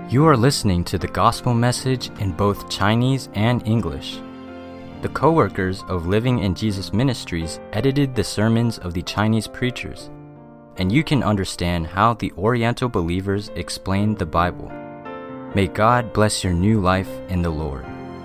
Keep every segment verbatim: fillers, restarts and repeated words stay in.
You are listening to the gospel message in both Chinese and English. The co-workers of Living in Jesus Ministries edited the sermons of the Chinese preachers, and you can understand how the Oriental believers explained the Bible. May God bless your new life in the Lord.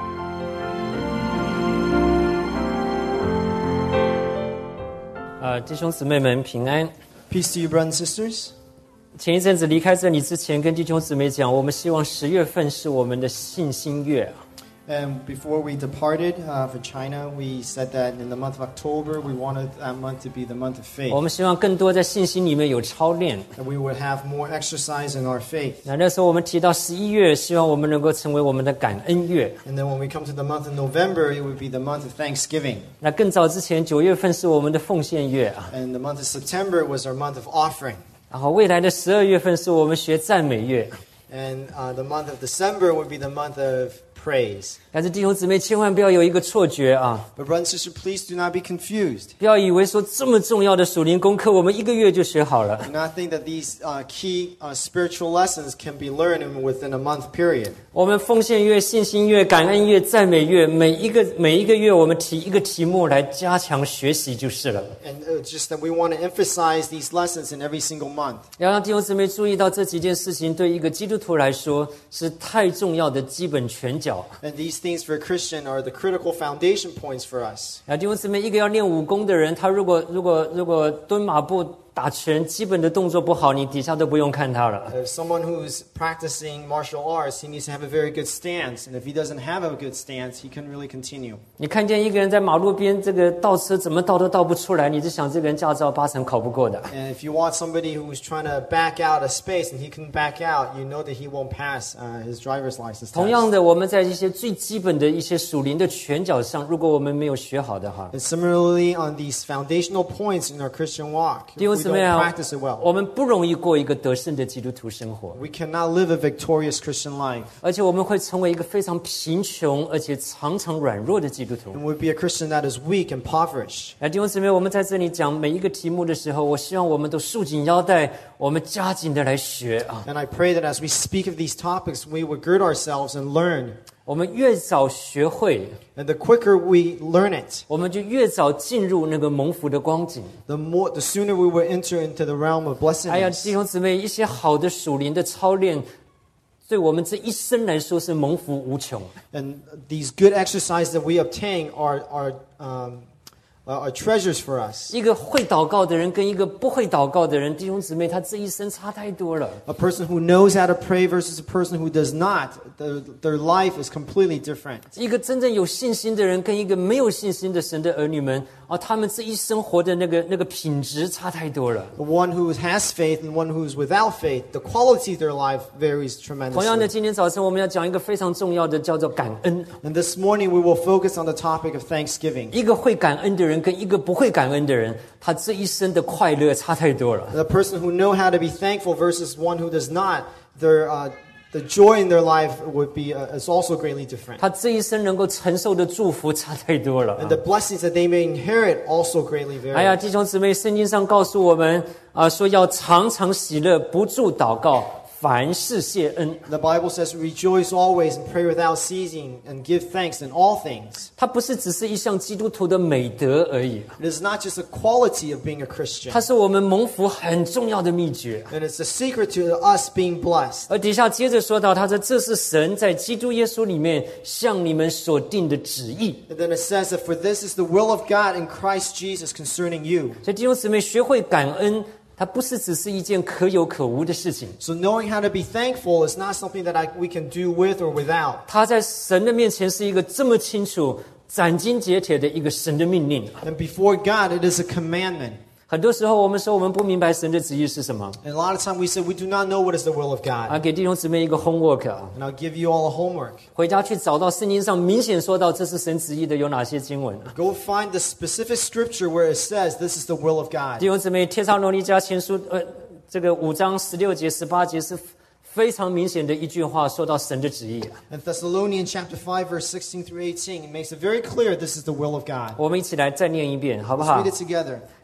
呃，弟兄姊妹们平安。 Peace to you, brothers and sisters. 前一阵子离开这里之前，跟弟兄姊妹讲，我们希望十月份是我们的信心月。 And before we departed uh, for China, we said that in the month of October, we wanted that month to be the month of faith. 我们希望更多在信心里面有操练。 That we would have more exercise in our faith. 那那时候我们提到十一月，希望我们能够成为我们的感恩月。 And then when we come to the month of November, it would be the month of Thanksgiving. 那更早之前，九月份是我们的奉献月啊。 And the month of September was our month of offering. 然后未来的十二月份是我们学赞美月。 And uh, the month of December would be the month of praise. 但是弟兄姊妹千万不要有一个错觉啊！ But brothers and sisters, please do not be confused. 不要以为说这么重要的属灵功课，我们一个月就学好了。 Do not think that these uh, key uh, spiritual lessons can be learned in, within a month period. 我们奉献月、信心月、感恩月、赞美月，每一个每一个月我们提一个题目来加强学习就是了。 And uh, just that we want to emphasize these lessons in every single month. 要让弟兄姊妹注意到这几件事情，对一个基督徒来说是太重要的基本拳脚。 And these things for a Christian are the critical foundation points for us. 啊，弟兄姊妹，一个要练武功的人，他如果如果如果蹲马步、打拳，基本的动作不好，你底下都不用看他了。 If someone who's practicing martial arts, he needs to have a very good stance. And if he doesn't have a good stance, he can really continue. 你看见一个人在马路边这个倒车，怎么倒都倒不出来，你就想这个人驾照八成考不过的。 And if you want somebody who's trying to back out a space and he can back out, you know that he won't pass uh, his driver's license 同样 test. 的，我们在一些最基本的一些属灵的拳脚上，如果我们没有学好的话， And similarly, on these foundational points in our Christian walk, 弟 if 兄 we 姊妹 don't 啊 practice it well, 我们不容易过一个得胜的基督徒生活， we cannot live a victorious Christian life. 而且我们会成为一个非常贫穷而且常常软弱的基督徒。 And we'll be a Christian that is weak, impoverished. 哎，弟兄姊妹，我们在这里讲每一个题目的时候，我希望我们都束紧腰带，我们加紧的来学啊。 And I pray that as we speak of these topics, we would gird ourselves and learn. 我们越早学会， And the quicker we learn it, 我们就越早进入那个蒙福的光景。 the more, the sooner we will enter into the realm of 哎呀， blessedness. 弟兄姊妹，一些好的属灵的操练，对我们这一生来说是蒙福无穷。 And these good exercises that we obtain are, are, um, are treasures for us. 一个会祷告的人跟一个不会祷告的人，弟兄姊妹，他这一生差太多了。 A person who knows how to pray versus a person who does not, the, their life is completely different. 一个真正有信心的人跟一个没有信心的神的儿女们啊，他们这一生活的那个那个品质差太多了。 The one who has faith and one who's without faith, the quality of their life varies 同样的， tremendously. 今天早晨我们要讲一个非常重要的，叫做感恩。 And this morning we will focus on the topic of thanksgiving. 一个会感恩的人跟一个不会感恩的人，他这一生的快乐差太多了。 The person who know how to be thankful versus one who does not, their uh, the joy in their life would be uh, is also greatly different. 他这一生能够承受的祝福差太多了。 And the blessings that they may inherit also greatly 哎呀， vary. 弟兄姊妹，圣经上告诉我们啊，说要常常喜乐，不住祷告，凡事谢恩。 The Bible says, rejoice always and pray without ceasing and give thanks in all things. 它不是只是一项基督徒的美德而已， It is not just a quality of being a Christian. 它是我们蒙福很重要的秘诀。 And it's the secret to us being blessed. 而底下接着说到，他说这是神在基督耶稣里面向你们所定的旨意。 And then it says that for this is the will of God in Christ Jesus concerning you. 所以弟兄姊妹，学会感恩，它不是只是一件可有可无的事情， So knowing how to be thankful is not something that I, we can do with or without. 它在神的面前是一个这么清楚、斩钉截铁的一个神的命令。 And before God, it is a commandment. 很多时候我们说我们不明白神的旨意是什么 And a lot of time we say we do not know what is the will of 啊， God. 给弟兄姊妹一个 homework 啊， And I'll give you all a homework. 回家去找到圣经上明显说到这是神旨意的有哪些经文啊？ Go find the specific scripture where it says this is the will of God. 弟兄姊妹，帖撒罗尼迦前书呃这个五章十六节、十八节是非常明显的一句话，说到神的旨意。 In Thessalonians chapter five, verse sixteen through eighteen, it makes it very clear this is the will of God. 我们一起来再念一遍，好不 Let's 好 read it？together.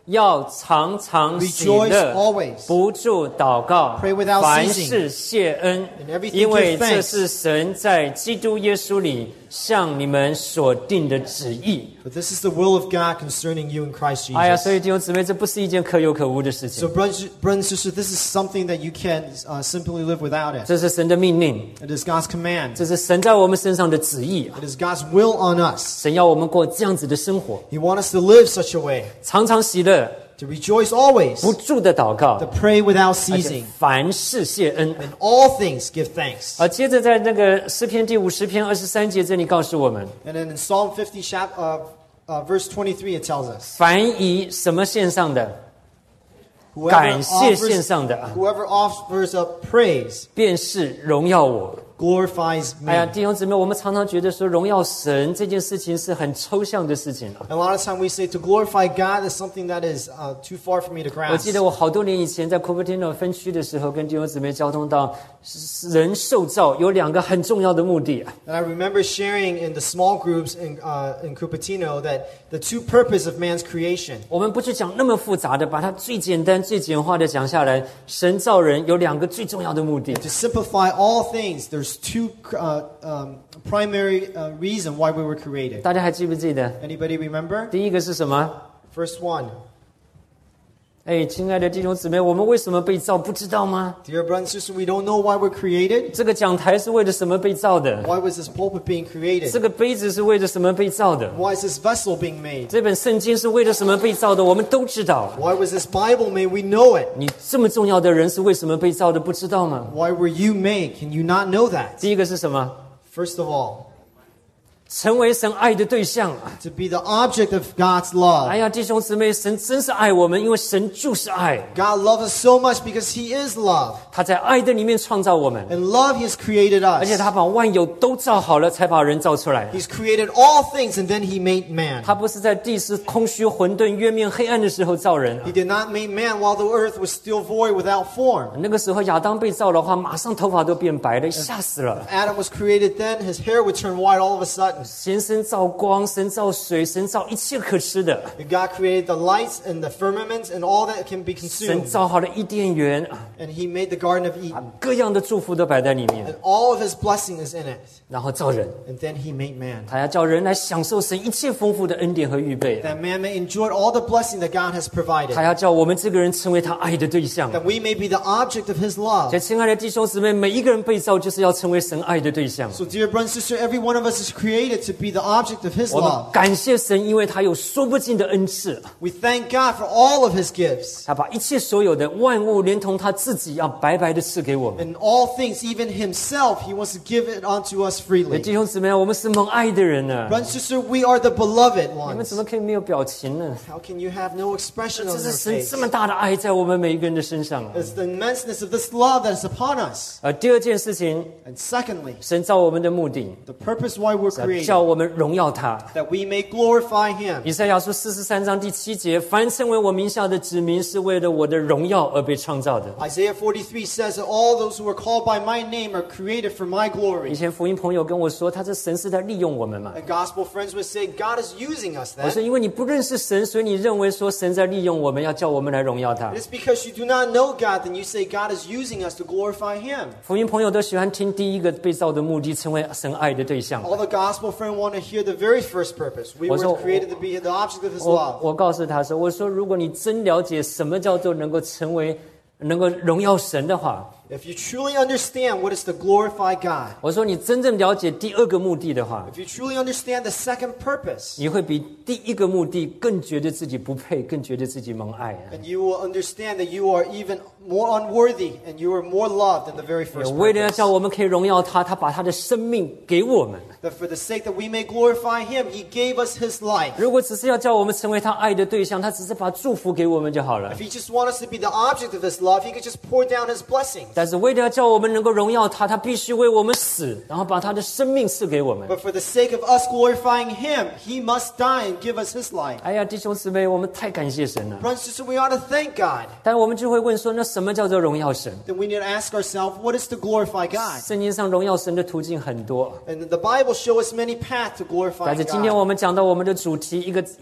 要常常喜乐 Rejoice always. 不住祷告 Pray without 凡 ceasing. 事谢恩 In everything 因为 give thanks. 这是神在基督耶稣里向你们所定的旨意。 But this is the will of God concerning you in Christ 哎呀，所以 Jesus. 弟兄姊妹，这不是一件可有可无的事 So 情， brothers brothers and sisters, this is something that you can't uh, simply live without it. 这是神的命令， It is God's command. 这是神在我们身上的旨意。 It is God's will on us. 神要我们过这样子的生活， He wants us to live such a way, 常常喜乐， to rejoice always, 不住的祷告 to，pray without 而且 ceasing, 凡事谢恩。 in all things give thanks. 而接着在那个诗篇第五十篇二十三节这里告诉我们， And then in Psalm fifty, chap- uh, uh, verse twenty-three, it tells us, 凡以什么献上的， whoever 感谢献 offers, 上的， whoever offers up praise 便是荣耀我。 glorifies 哎呀， me. 弟兄姊妹，我们常常觉得说荣耀神这件事情是很抽象的事情啊。 A lot of time we say to glorify God is something that is uh, too far for me to 我记 grasp. 得我好多年以前在 Cupertino 分区的时候，跟弟兄姊妹交通到人受造有两个很重要的目的啊。 And I remember sharing in the small groups in, uh, in Cupertino that the two purposes of man's creation. 我们不去讲那么复杂的，把它最简单、最简化的讲下来。神造人有两个最重要的目的， To simplify all things, there's two uh, um, primary uh, reason why we were created. 大家还记不记得？ Anybody remember? 第一个是什么？ First one. 哎，亲爱的弟兄姊妹，我们为什么被造，不知道吗？ Dear brothers and sisters, we don't know why we're created. 这个讲台是为了什么被造的？ Why was this pulpit being 这 created? 个杯子是为了什么被造的？ Why is this vessel being made? 这本圣经是为了什么被造的？我们都知道。 Why was this Bible made? We know it. 你这么重要的人是为什么被造的？不知道吗？ Why were you made? Can you not know that? 第一个是什么？ First of all, 成为神爱的对象。 to be the object of God's love. 哎呀，弟兄姊妹，神真是爱我们，因为神就是爱。 God loves us so much because He is love. 他在爱的里面创造我们， In love, He has created 而且 us. 他把万有都造好了，才把人造出来。 He's created all things and then He made man. 他不是在地是空虚、混沌、月面黑暗的时候造人。 He did not make man while the earth was still void without form. 那个时候亚当被造的话，马上头发都变白了，吓死了。 Adam was created then, his hair would turn white all of a sudden. 神神造光，神造水，神造一切可吃的。 And God created the lights and the firmaments and all that can be 神 consumed. 造好了伊甸园， And He made the Garden of Eden. 各样的祝福都摆在里面， And all of His blessing is in it. 然后造人。 And then He made man. 他要叫人来享受神一切丰富的恩典和预备。 That man may enjoy all the blessing that God has provided. 他要叫我们这个人成为他爱的对象。 That we may be the object of His love. 所以，亲爱的弟兄姊妹，每一个人被造就是要成为神爱的对象。 So dear brother and sister, every one of us is created to be the object of His 我们 love. 感谢神，因为他有说不尽的恩赐， We thank God for all of His gifts. 他把一切所有的万物，连同他自己，要白白的赐给我们。 And all things, even Himself, He wants to give it unto us 所以 freely. 弟兄姊妹，我们是蒙爱的人呢、 Brother and sister, we are the beloved 你们怎 ones. 么可以没有表情呢？ How can you have no expression 这 on 是 your 神 face? 这么大的爱在我们每一个人的身上啊！ It's the immenseness of this love that is upon us. 而第二件事情， And secondly, 神造我们的目的， the purpose why we're 要 created, 叫我们荣耀他。 that we may glorify Him. 以赛亚书四十三章第七节：凡称为我名下的子民，是为了我的荣耀而被创造的。 Isaiah forty-three says that all those who are called by my name are created for my 以 glory. 前福音朋友跟我说，他这神是在利用我们嘛。 And gospel friends would say, God is using us 我说， then. 因为你不认识神，所以你认为说神在利用我们，要叫我们来荣耀他 It's。because you do not know God, then you say God is using us to glorify Him. 福音朋友都喜欢听第一个被造的目的，成为神爱的对象。 All the gospel friends want to hear the very first purpose. We were Also- created to be the object of His 我 love. 我告诉他说，我说如果你真了解什么叫做能够成为能够荣耀神的话， If you truly understand what is to glorify God, 我说你真正了解第二个目的的话， if you truly understand the second purpose, 你会比第一个目的更觉得自己不配，更觉得自己蒙爱啊。 and you will understand that you are even more unworthy and you are more loved than the very first 为了要 purpose. 叫我们可以荣耀他，他把他的生命给我们。 That for the sake that we may glorify Him, He gave us His life. 如果只是要叫我们成为他爱的对象，他只是把祝福给我们就好了 If。He just wants us to be the object of His love, He could just pour down His blessings. 但是为了要叫我们能够荣耀他，他必须为我们死，然后把他的生命赐给我们。 But for the sake of us glorifying Him, He must die and give us His life. 哎呀，弟兄姊妹，我们太感谢神了。 Brothers and sisters, we ought to thank God. 但我们就会问说，那什么叫做荣耀神？ Then we need to ask ourselves, what is to glorify God? 圣经上荣耀神的途径很多， And the Bible shows us many paths to glorify 但是今天 God. 我们讲到我们的主题，一个一个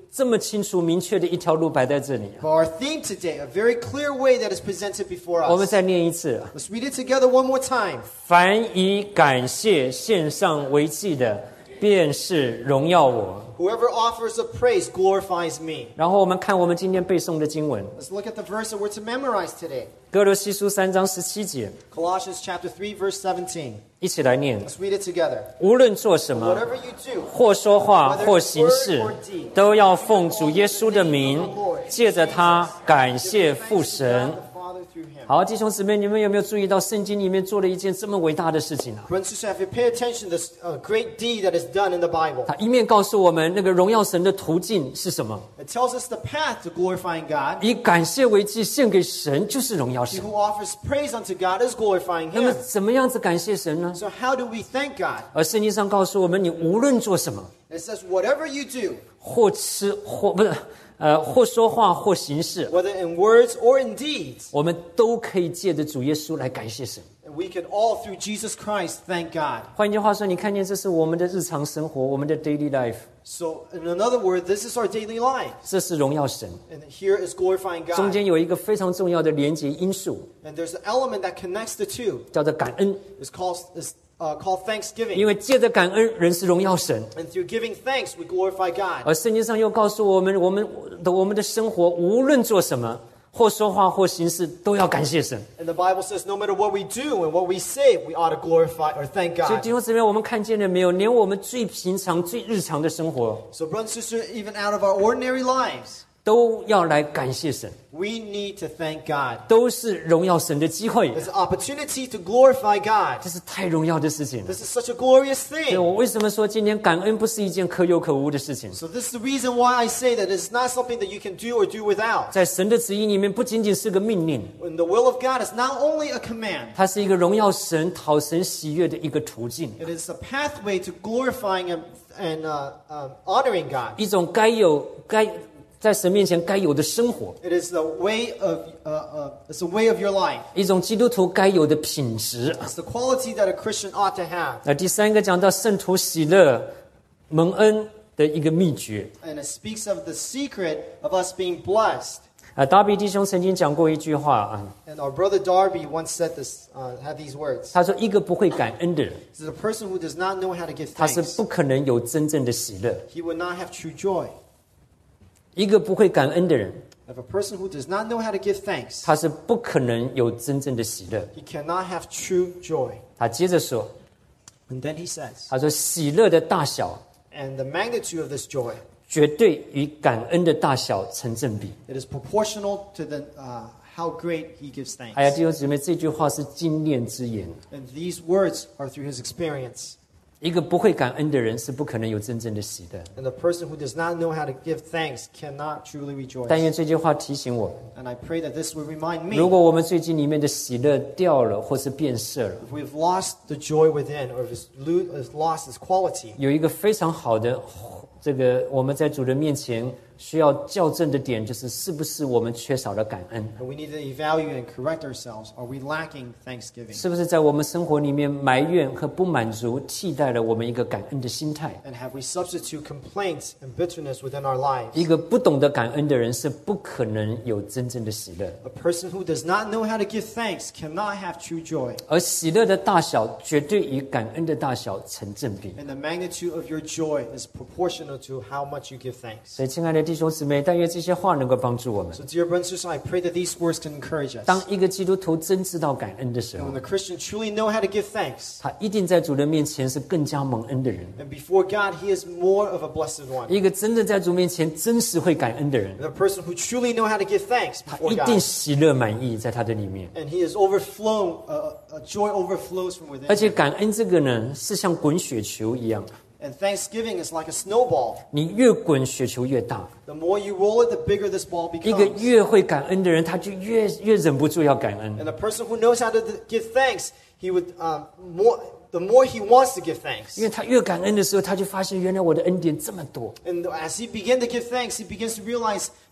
这么清楚明确的一条路摆在这里啊。 For our theme today, a very clear way that is presented before 我们 us. 再念一次。 Let's read it together one more time. 凡以感谢献上为祭的，便是荣耀我。 Whoever offers a praise glorifies me. 然后我们看我们今天背诵的经文， Let's look at the verse that we're to memorize today. 哥罗西书三章十七节， Colossians chapter three, verse seventeen. 一起来念。 Let's read it together. 无论做什么， Whatever you do, 或说话，或行事，都要奉主耶稣的名，借着他感谢父神。 the Father through him. 好，弟兄姊妹，你们有没有注意到圣经里面做了一件这么伟大的事情啊？ Brothers and sisters, if you pay attention to this uh, great deed that is done in the Bible, 他一面告诉我们那个荣耀神的途径是什么， it tells us the path to glorifying God. 以感谢为祭献给神就是荣耀 He 神。 who offers praise unto God is glorifying 那么 him. 怎么样子感谢神呢？ So how do we thank God? 而圣经上告诉我们，你无论做什么， It says, whatever you do, 或吃或不是呃或说话或行事， whether in words or in deeds, 我们都可以借着主耶稣来感谢神。 and we can all through Jesus Christ thank God. 换句话说，你看见这是我们的日常生活，我们的 daily life， So in another word, this is our daily life. 这是荣耀神。 And here is glorifying 中 God. 间有一个非常重要的连结因素， And there's an element that connects the two. 叫做感恩。 It's called, it's, uh, called 因 thanksgiving. 为借着感恩，人是荣耀神。 And through giving thanks, we glorify God. 而圣经上又告诉我们，我们的我们的生活无论做什么，或说话或行事，都要感谢神。 And the Bible says no matter what we do and what we say, we ought to glorify or thank 所以 God. 弟兄姊妹，我们看见了没有？连我们最平常、最日常的生活， So brothers and sisters, even out of our ordinary lives, 都要来感谢神， we need to thank God. 都是荣耀神的机会。 There's an opportunity to glorify God. 这是太荣耀的事情了。 This is such a glorious 所以 thing. 我为什么说今天感恩不是一件可有可无的事情？ So this is the reason why I say that it's not something that you can do or do without. 在神的旨意里面，不仅仅是个命令， And the will of God is not only a command, 它是一个荣耀神、讨神喜悦的一个途径， it is a pathway to glorifying and, and uh, um, honoring God. 一种该有该在神面前该有的生活， It is the way of uh, uh, it's the way of your life. 一种基督徒该有的品质。 It's the quality that a Christian ought to have. 那第三个讲到圣徒喜乐、蒙恩的一个秘诀。 And it speaks of the secret of us being blessed. 啊，达比弟兄曾经讲过一句话啊， And our brother Darby once said this, uh, had these words. 他说：“一个不会感恩的人， This is a person who does not know how to give 他是 thanks. 不可能有真正的喜乐。 He would not have true joy. 一个不会感恩的人， If a person who does not know how to give thanks, 他是不可能有真正的喜乐。 he cannot have true joy. ” 他接着说 And then he says,：“ 他说喜乐的大小 and the magnitude of this joy, 绝对与感恩的大小成正比。 it is proportional to the uh, how great he gives ” thanks. 哎呀，弟兄姊妹，这句话是精炼之言。 And these words are through his experience. 一个不会感恩的人是不可能有真正的喜乐。 And the person who does not know how to give thanks cannot truly 但 rejoice. 愿这句话提醒我们， And I pray that this will remind me 如果我们最近里面的喜乐掉了，或是变色了， if we've lost the joy within or if it's, lo- it's lost its quality. 有一个非常好的这个我们在主人面前需要校正的点，就是是不是我们缺少了感恩？ And we need to evaluate and correct ourselves. Are we lacking thanksgiving? 是不是在我们生活里面埋怨和不满足，替代了我们一个感恩的心态？ And have we substitute complaints and bitterness within our lives? 一个不懂得感恩的人是不可能有真正的喜乐， A person who does not know how to give thanks cannot have true joy. 而喜乐的大小绝对与感恩的大小成正比。 And the magnitude of your joy is proportional to how much you give thanks. 所以，亲爱的弟兄姊妹，但愿这些话能够帮助我们。 So dear brothers and sisters, I pray that these words can encourage us. 当一个基督徒真知道感恩的时 And 候 when，the Christian truly know how to give thanks, 他一定在主人面前是更加蒙恩的人。 and before God, he is more of a blessed one. 一个真的在主面前真实会感恩的人， And the person who truly know how to give thanks 他 before 一定 God, 喜乐满意在他的里面。 and he is overflown, uh, uh, joy overflows from within 而且 him. 感恩这个呢，是像滚雪球一样， And thanksgiving is like a snowball. 你越滚雪球越大。 The more you roll it, the bigger this ball 一个 becomes. 越会感恩的人，他就越越忍不住要感恩。 And the person who knows how to th- give thanks, he would um, more. The more he wants to give 因 thanks, 为他越感恩的时候，他就发现原来我的恩典这么多。 and as he begins to give thanks, he begins to realize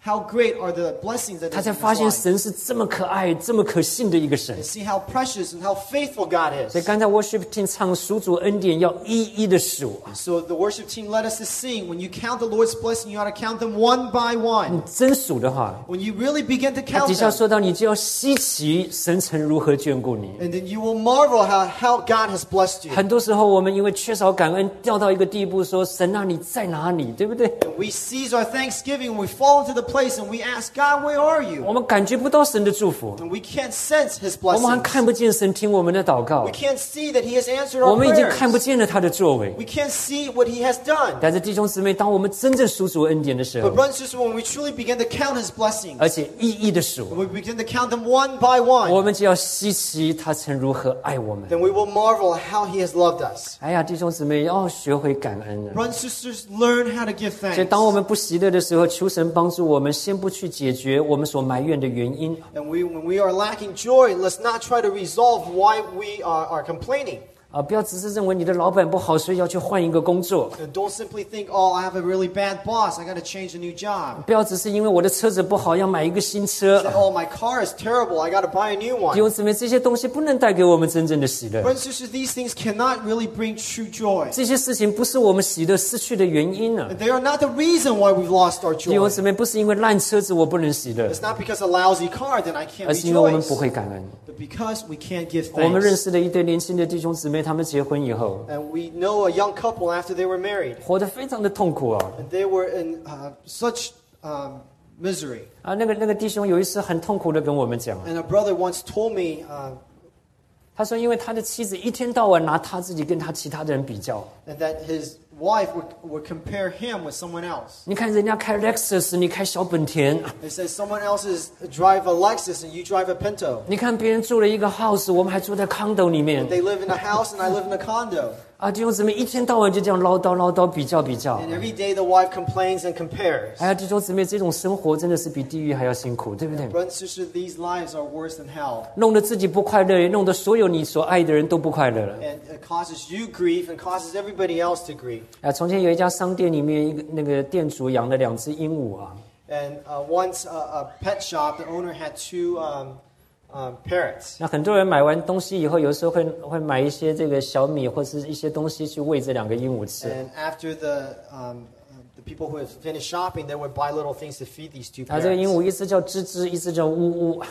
how great are the blessings that 他 is 才 in 发 his 现 life. 神是这么可爱、这么可信的一个神 And。see how precious and how faithful God 所以 is. 刚才 worship team 唱数主恩典要一一的数， So the worship team led us to sing, when you count the Lord's blessing, you ought to count them one by one. 真数的话， When you really begin to 他 count 底下 them, 说到你就要稀奇神曾如何眷顾你。 and then you will marvel how, how God has blessed you. 很多时候我们因为缺少感恩，掉到一个地步说神啊你在哪里，对不对？ And we seize our thanksgiving, and we fall into the place, and we ask, God, where are you? 我们感觉不到神的祝福， And we can't sense His 我们还 blessings. 看不见神听我们的祷告 We，can't see that He has answered 我 our 们已经看不 prayers. 见了他的作为。 We can't see what He has done. 但是弟兄姊妹，当我们真正数主恩典的时 But 候， brothers and sisters, when we truly begin to count His blessings, 而且一一的数， when we begin to count them one by 我 one, 们就要稀奇他曾如何爱我们。 then we will marvel how He has loved us. 哎呀，弟兄姊妹，要学会感恩啊！ Brothers and sisters, learn how to give 所以， thanks. 当我们不喜乐的时候，求神帮助我们，先不去解决我们所埋怨的原因， And we, when we are lacking joy, let's not try to resolve why we are, are complaining. 啊，不要只是认为你的老板不好，所以要去换一个工作； And don't simply think, oh, I have a really bad boss, I got to change a new job. 不要只是因为我的车子不好，要买一个新车。 Say, oh, my car is terrible, I got to buy a new 弟 one. 兄姊妹，这些东西不能带给我们真正的喜乐， Brothers and sisters, these things cannot really bring true joy. 这些事情不是我们喜乐失去的原因呢。 And they are not the reason why we've lost our 弟兄 joy. 姊妹，不是因为烂车子我不能喜乐， It's not because a lousy car that I can't 而是因为我们 rejoice, 不会感恩。 but because we can't give 我们认 thanks. 识的一对年轻的弟兄姊妹，他们结婚以后， And we know a young couple after they were married, 活得非常的痛苦啊！ and they were in uh, such um, misery. 啊，那个那个弟兄有一次很痛苦的跟我们讲， And a brother once told me, uh, 他说，因为他的妻子一天到晚拿他自己跟他其他的人比较。 and that his wife would, would compare him with someone else. 你看人家开 Lexus，你开小本田； It says someone else is drive a Lexus and you drive a Pinto. 你看别人住了一个 house，我们还住在 condo 里面。 They live in a house and I live in a condo. 啊，弟兄姊妹一天到晚就这样唠叨唠叨，比较比较。 And every day the wife complains and compares. 哎呀，弟兄姊妹，这种生活真的是比地狱还要辛苦，对不对？ Brothers and sisters, these lives are worse than hell. 弄得自己不快乐，也弄得所有你所爱的人都不快乐了。 And it causes you grief and causes everybody else to grieve. 啊，从前有一家商店里面，一个那个店主养了两只鹦鹉啊。 And uh, once uh, a pet shop, the owner had two um, um, parrots. 那很多人买完东西以后，有时候会会买一些这个小米或是一些东西去喂这两个鹦鹉吃。 And after the um, uh, the people who had finished shopping, they would buy little things to feed these two 啊，这个鹦 parrots. 鹉一只叫吱吱，一只叫呜呜。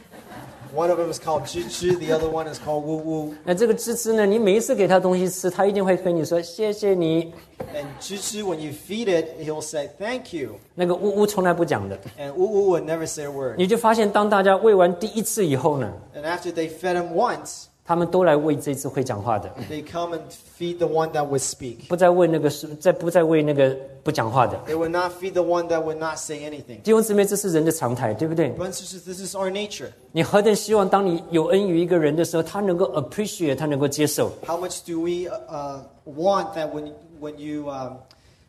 One of them is called Zhi Zhi, the other one is called Wu Wu. 那这个吱吱呢，你每一次给它东西吃，它一定会跟你说谢谢你。 And Zhi Zhi, when you feed it, he'll say thank you. 那个呜呜从来不讲的。 And Wu Wu would never say a word. 你就发现，当大家喂完第一次以后呢， And after they fed him once, 他们都来喂这只会讲话的， they come and feed the one that would speak. 不再喂那个是，再不再喂那个不讲话的。 They would not feed the one that would not say anything. 弟兄姊妹，这是人的常态，对不对？ Brothers and sisters, this is our nature. 你何等希望，当你有恩于一个人的时候，他能够 appreciate，他能够接受。 How much do we uh, want that when when you um,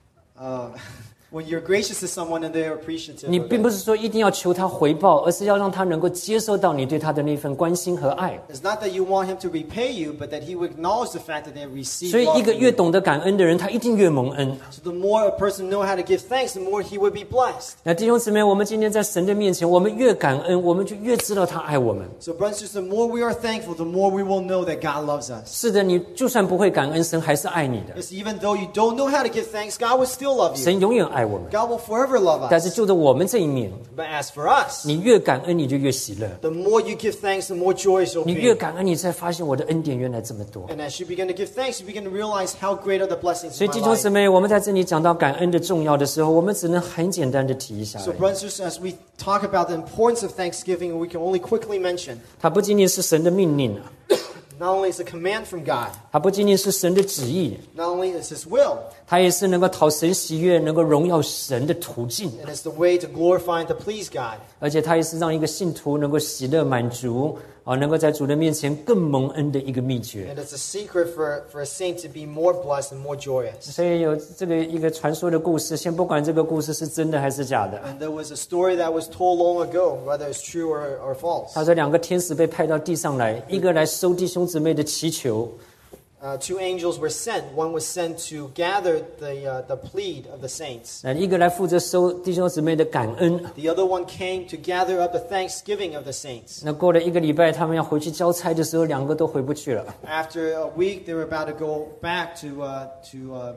uh, when you're gracious to someone and they're appreciative? 你 of 并 it? 不是说一定要求他回报，而是要让他能够接受到你对他的那份关心和爱。 It's not that you want him to repay you, but that he would acknowledge the fact that they have received 所以， love 一个 from 越 you. 懂得感恩的人，他一定越蒙恩。 So the more a person know how to give thanks, the more he would be blessed. 那弟兄姊妹，我们今天在神的面前，我们越感恩，我们就越知道他爱我们。 So brothers and sisters, the more we are thankful, the more we will know that God loves us. 是的，你就算不会感恩，神还是爱你的。 Yes, even though you don't know how to give thanks, God will still love you. 神永远爱我们。 God will forever love 但是 us. 就着我们这一面， But as for us, 你越感恩，你就越喜乐。 the more you give thanks, the more joyous you'll 你越 be. 感恩，你才发现我的恩典原来这么多。 And as you begin to give thanks, you begin to realize how great are the blessings 所以 in 弟 my 兄 life. 姊妹，我们在这里讲到感恩的重要的时候，我们只能很简单的提一下而 So 已。 brothers and sisters, as we talk about the importance of Thanksgiving, we can only quickly mention, 它不仅仅是神的命令啊， not only is it a command from God, 它不仅仅是神的旨意， not only is His will, 它也是能够讨神喜悦、能够荣耀神的途径， and it's the way to glorify and to please God. 而且它也是让一个信徒能够喜乐满足啊，能够在主的面前更蒙恩的一个秘诀。 And it's a secret for, for a saint to be more blessed and more joyous. 所以有这个一个传说的故事，先不管这个故事是真的还是假的。 And there was a story that was told long ago, whether it's true or, or false. 他说两个天使被派到地上来，一个来收弟兄姊妹的祈求， Uh, two angels were sent. One was sent to gather the uh, the plead of the saints. 那一个来负责收弟兄姊妹的感恩。 The other one came to gather up the thanksgiving of the saints. 那过了一个礼拜，他们要回去交差的时候，两个都回不去了。 After a week, they were about to go back to uh, to uh,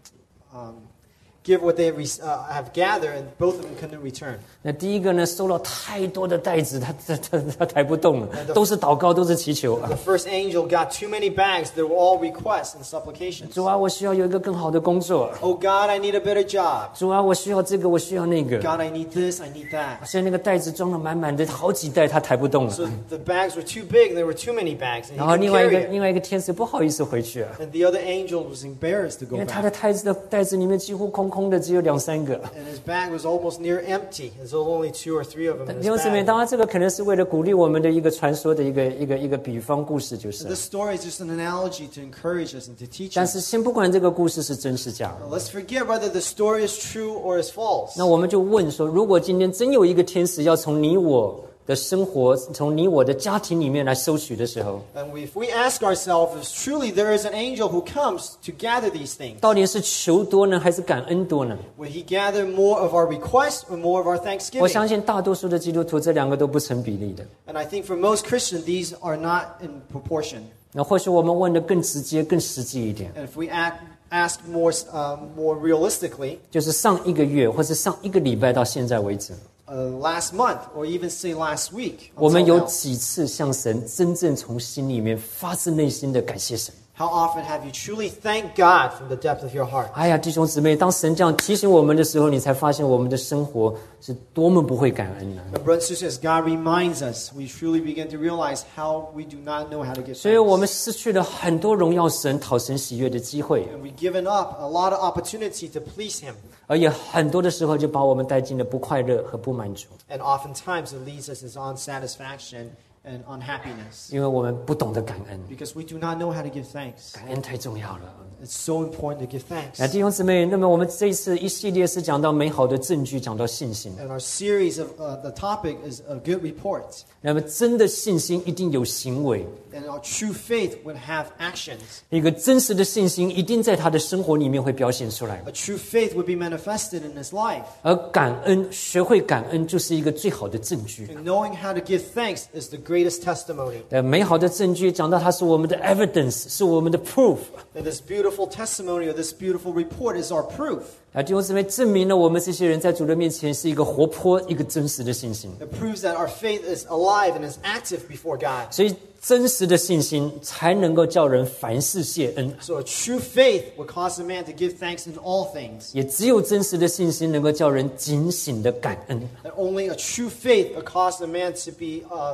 um, give what they re- uh, have gathered, and both of them couldn't return. 那第一个呢，收了太多的袋子，他他他他抬不动了，都是祷告，都是祈求。 The first angel got too many bags. They were all requests and supplications. 主啊，我需要有一个更好的工作。 Oh God, I need a better job. 主啊，我需要这个，我需要那个。 God, I need this, I need that. 所以那个袋子装了满满的，好几袋，他抬不动了。 So the bags were too big. There were too many bags, and he 然后 couldn't 另外一 carry 个 it. 另外一个天使不好意思回去啊， And the other angel was embarrassed to 因 go 为他的 back. 袋子的袋子里面几乎空空的，只有两三个。 And his bag was almost near empty. There's only two or three of them in 弟兄 his 姊妹， bag. 当然这个可能是为了鼓励我们的一个传说的一个一个一个比方故事，就是。 This story is just an analogy to encourage us and to teach 但 us. 是先不管这个故事是真是假， Let's forget whether the story is true or is false. 那我们就问说，如果今天真有一个天使要从你我的生活，从你我的家庭里面来收取的时候， And we, if we ask ourselves, if truly there is an angel who comes to gather these things, 到底是求多呢，还是感恩多呢？ will he gather more of our requests or more of our 我 thanksgiving? 相信大多数的基督徒这两个都不成比例的。 And I think for most Christians, these are not in proportion. 那或许我们问的更直接、更实际一点， And if we act, ask more, uh, more realistically, 就是上一个月或是上一个礼拜到现在为止， uh, last month or even say last week, 我们 until 有 now, 几次向神真正从心里面发自内心的感谢神？ how often have you truly thanked God from the depth of your heart? 哎呀，弟兄姊妹，当神这样提醒我们的时候，你才发现我们的生活是多么不会感恩呢、 And brothers and sisters, God reminds us, we truly begin to realize how we do not know how to give 所以我 thanks. 们失去了很多荣耀神、讨神喜悦的机会， And we've given up a lot of opportunity to please Him. 而也很多的时候就把我们带进了不快乐和不满足， And oftentimes it leads us into unsatisfaction and unhappiness. 因为我们不懂得感恩。 Because we do not know how to give thanks. 感恩太重要了。 It's so important to give thanks. 那弟兄姊妹，那么我们这一次一系列是讲到美好的证据，讲到信心。 And our series of uh, the topic is a good report. 那么真的信心一定有行为， And our true faith would have actions. 一个真实的信心一定在他的生活里面会表现出来。 A true faith would be manifested in his life. 而感恩，学会感恩就是一个最好的证据。 And knowing how to give thanks is the greatest testimony. 呃，美好的证据讲到它是我们的 evidence， 是我们的 proof。 And this beautiful testimony or this beautiful report is our proof. 啊，弟兄姊妹，证明了我们这些人在主的面前是一个活泼、一个真实的信心。 It proves that our faith is alive and is active before God. 所以，真实的信心才能够叫人凡事谢恩。 So a true faith would cause a man to give thanks in all things. 也只有真实的信心能够叫人警醒的感恩。 And only a true faith would cause a man to be uh,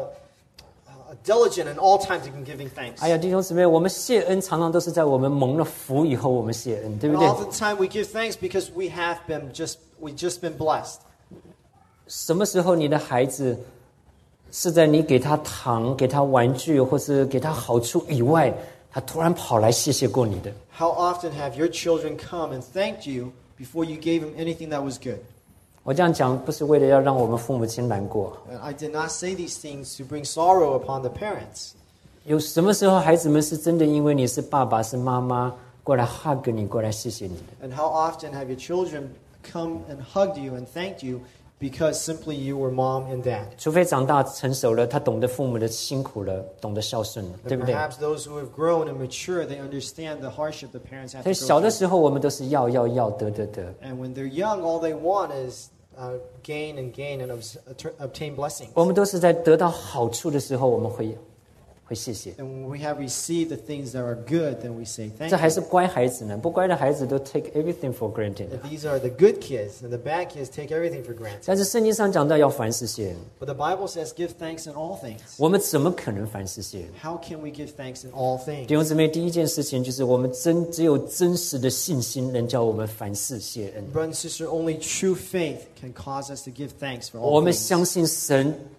uh, diligent in all times in giving thanks. 哎呀，弟兄姊妹，我们谢恩常常都是在我们蒙了福以后，我们谢恩，对 And 不对？ oftentimes we give thanks because we have been just we just been blessed. 什么时候你的孩子是在你给他糖、给他玩具或是给他好处以外，他突然跑来谢谢过你的？ How often have your children come and thanked you before you gave them anything that was good? 我这样讲不是为了要让我们父母亲难过。 And I did not say these things to bring sorrow upon the parents. 有什么时候孩子们是真的因为你是爸爸是妈妈过来 hug 你，过来谢谢你的？ And how often have your children come and hugged you and thanked you because simply you were mom and dad? 除非长大成熟了，他懂得父母的辛苦了，懂得孝顺了，对 And 不对？ perhaps those who have grown and mature, they understand the hardship the parents have 所以 to 小 go 的 through. 时候我们都是要要要得得得， And when they're young, all they want is uh, gain and gain and obs- obtain blessings. 我们都是在得到好处的时候，我们会会谢谢。 And when we have received the things that are good, then we say 这 thank 还 you. 是乖孩子呢，不乖的孩子都 take everything for granted。 And these are the good kids, and the bad kids take everything for granted. 但是圣经上讲到要凡事谢恩， But the Bible says give thanks in all things. 我们怎么可能凡事谢恩？ How can we give thanks in all 弟 things? 兄姊妹，第一件事情就是我们真只有真实的信心，能叫我们凡事谢恩。 Brother and sister, only true faith can cause us to give thanks for 我 all 们 things. 相信神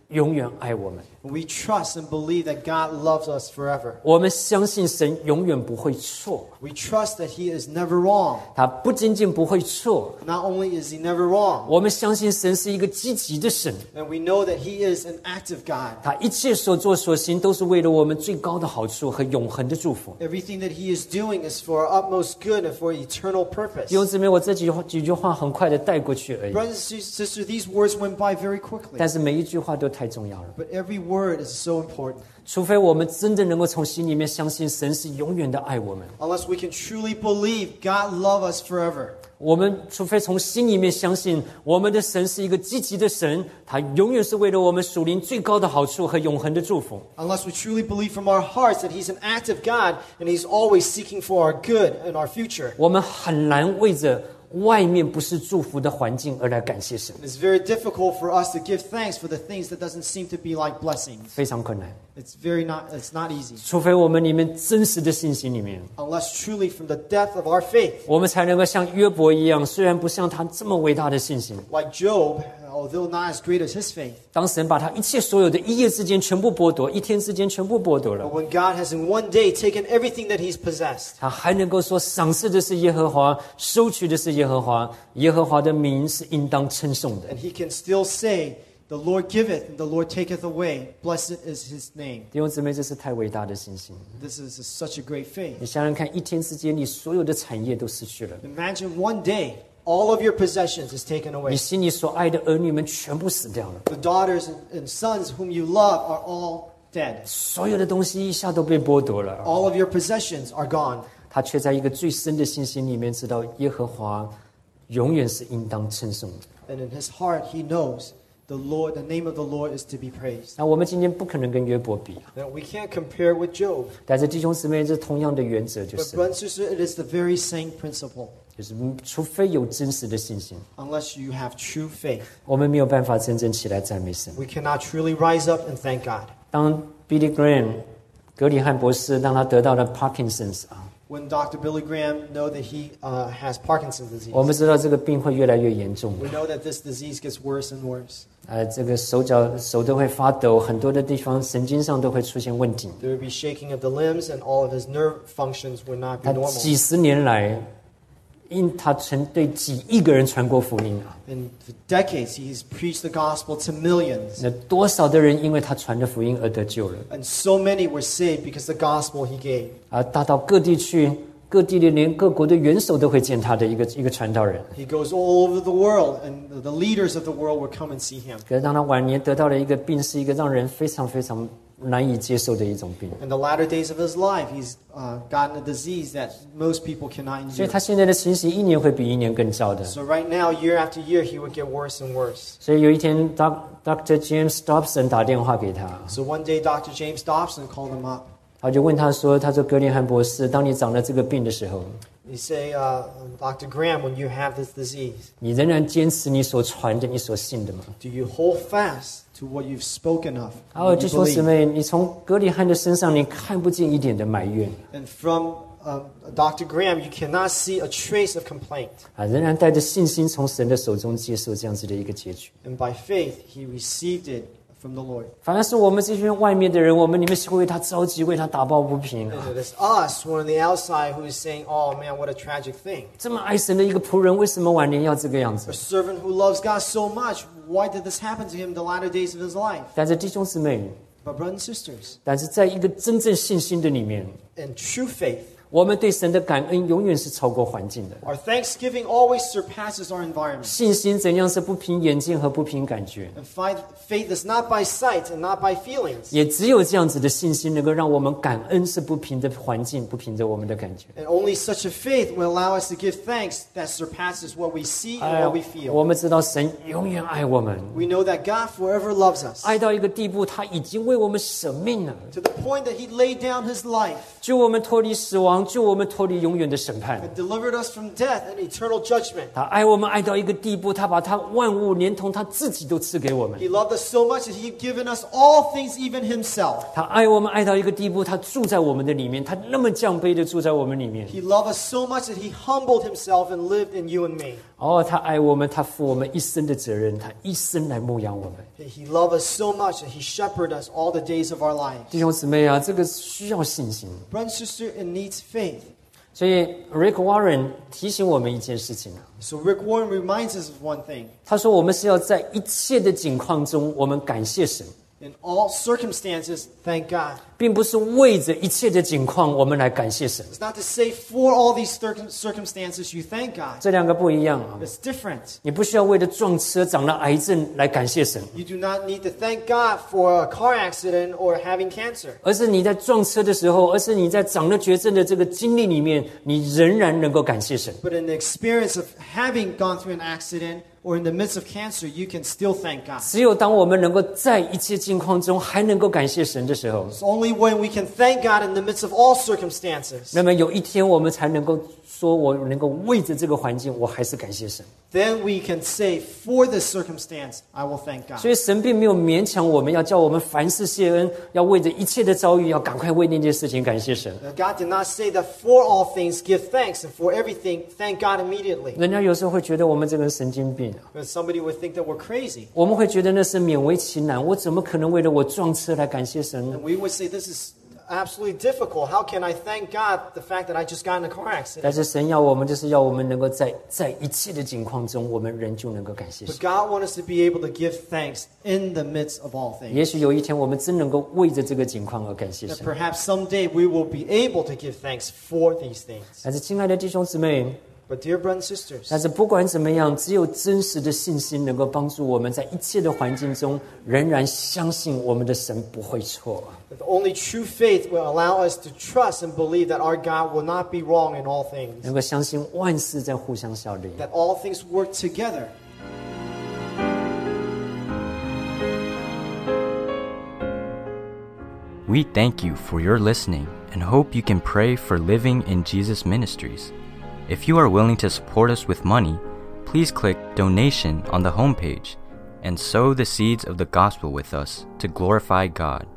永远爱我们。 We trust and believe that God loves us forever. 我们相信神永远不会错， We trust that He is never wrong. 他不仅仅不会错， Not only is He never wrong, 我们相信神是一个积极的神， and we know that He is an active God. 他一切所做所行都是为了我们最高的好处和永恒的祝福。 Everything that He is doing is for our utmost good and for eternal purpose. 弟兄姊妹，我这几句话几句话很快的带过去而已， Brothers and sisters, these words went by very quickly. 但是每一句话都太重要了。 But every word is so important. 除非我们真的能够从心里面相信神是永远的爱我们， Unless we can truly believe God loves us forever. 我们除非从心里面相信我们的神是一个积极的神，他永远是为了我们属灵最高的好处和永恒的祝福。 Unless we truly believe from our hearts that He's an active God and He's always seeking for our good and our future. 我们很难为着外面不是祝福的环境而来感谢神， It's very difficult for us to give thanks for the things that doesn't seem to be like blessings. 非常困难。 It's very not, it's not easy. 除非我们里面真实的信心里面， Unless truly from the depth of our faith, 我们才能够像约伯一样，虽然不像他这么伟大的信心， like Job, although not as great as his faith, 当神把他一切所有的一夜之间全部剥夺，一天之间全部剥夺 but 了， when God has in one day taken everything that He's possessed, 他还能够说赏赐的是耶和华，收取的是耶和华，耶和华的名是应当称颂的。 and He can still say, the Lord giveth and the Lord taketh away. Blessed is His name. 弟兄姊妹，这是太伟大的信心。 This is such a great faith. 你想想看，一天之间你所有的产业都失去了， Imagine one day, all of your possessions is taken 你 away. 心里所爱的儿女们全部死掉了， The daughters and, and sons whom you love are all dead. 所有的东西一下都被剥夺了。 All of your possessions are gone. 他却在一个最深的信心里面知道耶和华永远是应当称颂的。 And in his heart, he knows the Lord, the name of the Lord is to be praised. 那我们今天不可能跟约伯比啊， Now, we can't compare with Job, 但是弟兄姊妹，这同样的原则就 but 是， brother and sister, it is the very same principle. 就是除非有真实的信心， Unless you have true faith, 我们没有办法真正起来赞美神。 we cannot truly rise up and thank God. 当 Billy Graham 格里汉博士当他得到了 Parkinson's 啊， When Doctor Billy Graham know that he uh, has Parkinson's disease, 我们知道这个病会越来越严重， we know that this disease gets worse and worse. 呃，这个手脚手都会发抖，很多的地方神经上都会出现问题。 There would be shaking of the limbs, and all of his nerve functions would not be 他 normal. 几十年来，因他曾对几亿个人传过福音啊， In decades, he's preached the gospel to millions, 那多少的人因为他传的福音而得救了 and so many were saved because the gospel he gave. 啊！大到各地去，各地的连各国的元首都会见他的一个一个传道人。 He goes all over the world, and the leaders of the world will come and see him. 可是当他晚年得到了一个病，是一个让人非常非常难以接受的一种病， In the latter days of his life, he's uh, gotten a disease that most people cannot 所以 endure. 他现在的情形一年会比一年更糟的。 So right now, year after year, he would get worse and worse. 所以有一天，Doc Doctor James Dobson 打电话给他， So one day, Doctor James Dobson called him up. 他就问他说：“他说格林汉博士，当你长了这个病的时候， He say, uh, Doctor Graham, when you have this disease, 你仍然坚持你所传的、你所信的吗 do you hold fast to what you've spoken of?？” 然后 what 弟 you 兄姊 believe? 妹，你从格里汉的身上，你看不见一点的埋怨 And from um, Doctor Graham, you cannot see a trace of complaint. 啊，仍然带着信心从神的手中接受这样子的一个结局。 And by faith, he received it from the Lord. 反而是我们这群外面的人，我们里面是会为他着急，为他打抱不平。 And it is us who are on the outside who is saying, oh man, what a tragic thing. 这么爱神的一个仆人，为什么晚年要这个样子 A？servant who loves God so much, why did this happen to him the latter days of his life? 但是弟兄姊妹， But brothers and sisters, 但是在一个真正信心的里面， in true faith, 我们对神的感恩永远是超过环境的。 our thanksgiving always surpasses our environment. 信心怎样是不凭眼见和不凭感觉？ And fi- faith is not by sight and not by feelings. 也只有这样子的信心，能够让我们感恩是不凭着环境，不凭着我们的感觉。 And only such a faith will allow us to give thanks that surpasses what we see and 哎 what we feel. 我们知道神永远爱我们， We know that God forever loves us 爱到一个地步，他已经为我们舍命了， to the point that He laid down His life 救我们脱离死亡，救我们脱离永远的审判。 and delivered us from death and eternal judgment. 他爱我们爱到一个地步，他把他万物连同他自己都赐给我们。 He loved us so much that He had given us all things, even Himself. 他爱我们爱到一个地步，他住在我们的里面，他那么降卑的住在我们里面。 He loved us so much that He humbled Himself and lived in you and me. 哦，他爱我们，他负我们一生的责任，他一生来牧养我们。 He loved us so much that He shepherded us all the days of our lives. 弟兄姊妹啊，这个需要信心。 Brother and sister, it needs faith. 所以 Rick Warren 提醒我们一件事情啊， So Rick Warren reminds us of one thing. 他说我们是要在一切的境况中，我们感谢神， In all circumstances, thank God. 并不是为着一切的境况我们来感谢神。 It's not to say for all these circum- circumstances you thank God. 这两个不一样啊！ It's different. 你不需要为了撞车长了癌症来感谢神， You do not need to thank God for a car accident or having cancer. 而是你在撞车的时候，而是你在长了绝症的这个经历里面，你仍然能够感谢神。 But in the experience of having gone through an accident or in the midst of cancer, you can still thank God. 只有当我们能够在一切境况中还能够感谢神的时候， It's only when we can thank God in the midst of all circumstances, 那么有一天我们才能够说，我能够为着这个环境，我还是感谢神。 then we can say, for this circumstance, I will thank God. 所以神并没有勉强我们，要叫我们凡事谢恩，要为着一切的遭遇，要赶快为那件事情感谢神。 Now, God did not say that for all things give thanks and for everything thank God immediately. 人家有时候会觉得我们这个人神经病啊， But somebody would think that we're crazy. 我们会觉得那是勉为其难，我怎么可能为了我撞车来感谢神呢？ And we would say, this is absolutely difficult. How can I thank God the fact that I just got in a car 但 accident? 是神要我们，就是要我们能够在在一切的境况中，我们仍旧能够感谢 But 神。 God wants us to be able to give thanks in the midst of all things. 也许有一天，我们真能够为着这个境况而感谢 That 神。 perhaps someday we will be able to give thanks for these things. 但是，亲爱的弟兄姊妹， But dear brothers and sisters, 但是不管怎么样，只有真实的信心能够帮助我们在一切的环境中，仍然相信我们的神不会错。 the only true faith will allow us to trust and believe that our God will not be wrong in all things. 能够相信万事在互相效力。 That all things work together. We thank you for your listening and hope you can pray for Living in Jesus Ministries. If you are willing to support us with money, please click Donation on the homepage and sow the seeds of the gospel with us to glorify God.